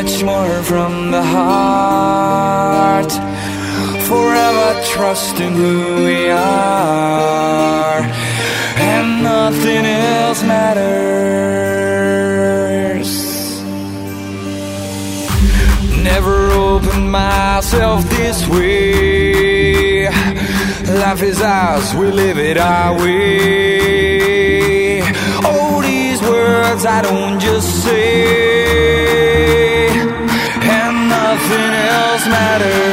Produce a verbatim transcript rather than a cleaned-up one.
much more from the heart. Forever trusting who we are, and nothing else matters. Never opened myself this way. Life is ours, we live it our way. Oh, these words I don't just say, and nothing else matters.